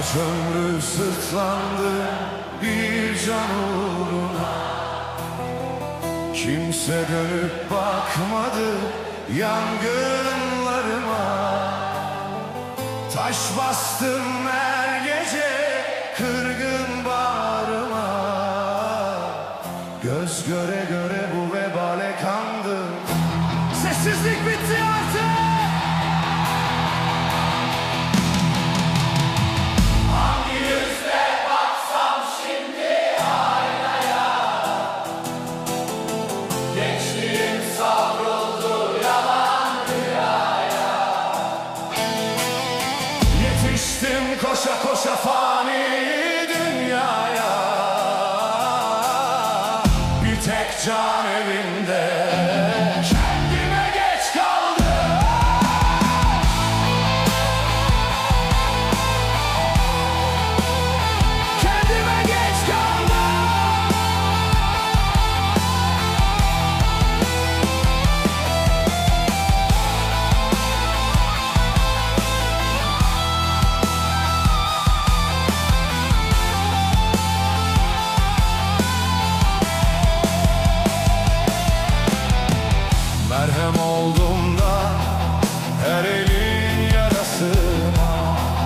Kaç ömrü sırtlandı bir can uğruna. Kimse dönüp bakmadı yangınlarıma. Taş bastım her gece kırgın bağrıma. Göz göre göre bu vebale kandım. Sessizlik bitti artık. Hangi yüzle baksam şimdi aynaya, gençliğim savruldu yalan rüyaya. Yetiştim koşa koşa fani dünyaya. Bir tek can evimde kendime geç kaldım. Kendime geç kaldım. Merhem oldum da her elin yarasına.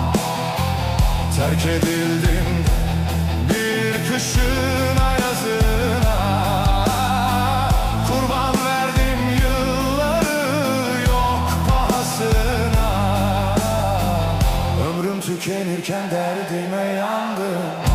Terk edildim bir kışın ayazına. Kurban verdim yılları yok pahasına. Ömrüm tükenirken derdime yandım.